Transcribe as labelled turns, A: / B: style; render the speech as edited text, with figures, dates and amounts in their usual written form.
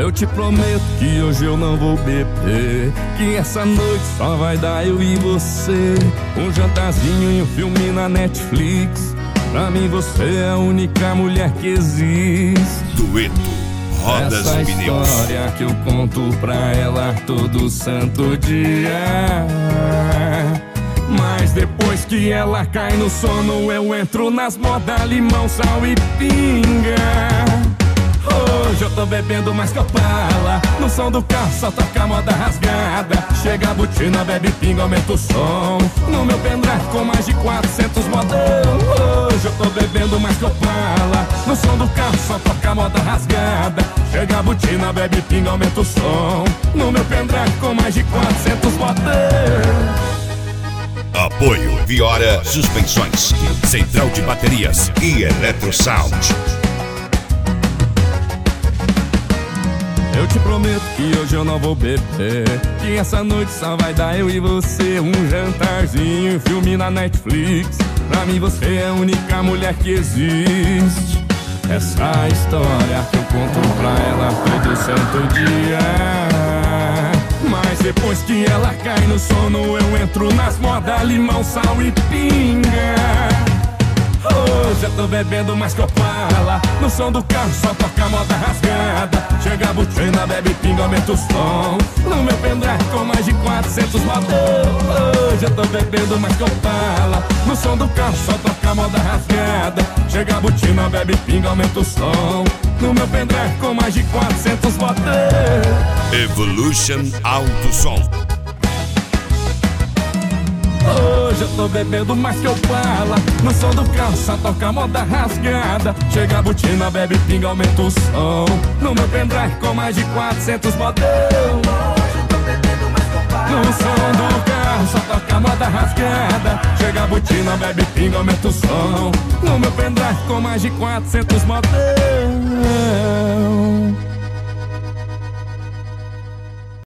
A: Eu te prometo que hoje eu não vou beber, que essa noite só vai dar eu e você. Um jantarzinho e um filme na Netflix. Pra mim você é a única mulher que existe.
B: Dueto Rodas
A: essa
B: e Pneus.
A: História que eu conto pra ela todo santo dia. Mas depois que ela cai no sono, eu entro nas modas limão, sal e pinga. Hoje eu tô bebendo mais que Opala. No som do carro só toca moda rasgada. Chega a botina, bebe pinga, aumenta o som. No meu pendrive com mais de 400 modão. Hoje eu tô bebendo mais que Opala. No som do carro só toca moda rasgada. Chega a botina, bebe pinga, aumenta o som. No meu pendrive com mais de 400 modão.
B: Apoio Viora Suspensões, Central de Baterias e Eletrosound.
A: Eu te prometo que hoje eu não vou beber, que essa noite só vai dar eu e você. Um jantarzinho, um filme na Netflix. Pra mim você é a única mulher que existe. Essa história que eu conto pra ela todo santo dia. Mas depois que ela cai no sono, eu entro nas modas limão, sal e pinga. Hoje eu tô bebendo mais que Opala. No som do carro só toca moda rasgada. Chega a botina, bebe pinga, aumenta o som. No meu pendrive com mais de 400 modão. Hoje eu tô bebendo mais que Opala. No som do carro só toca moda rasgada. Chega a botina, bebe pinga, aumenta o som. No meu pendrive com mais de 400 modão.
B: Evolution Auto Som.
A: Hoje eu tô bebendo mais que Opala. No som do carro só toca moda rasgada. Chega a botina, bebe pinga, aumenta o som. No meu pendrive com mais de 400 modão. Hoje eu tô bebendo mais que Opala. No som do carro só toca moda rasgada. Chega a botina, bebe pinga, aumenta o som. No meu pendrive com mais de 400 modão.